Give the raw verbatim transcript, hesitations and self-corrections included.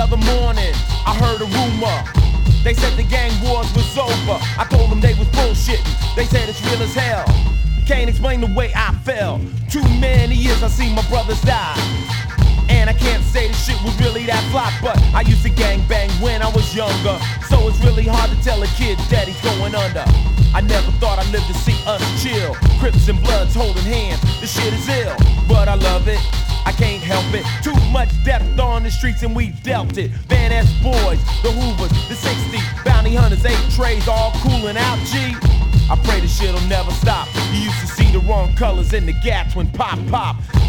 other morning, I heard a rumor. They said the gang wars was over. I told them they was bullshitting. They said it's real as hell. Can't explain the way I felt. Too many years I seen my brothers die, and I can't say the shit was really that fly. But I used to gang bang when I was younger, so it's really hard to tell a kid that he's going under. I never thought I'd live to see us chill. Crips and Bloods holding hands, the shit is ill. But I love it, I can't help it. Too much depth on the streets and we've dealt it. Van S boys, the Hoovers, the sixty, bounty hunters, eight trays, all coolin' out, G. I pray the shit'll never stop. You used to see the wrong colors in the gaps when pop pop.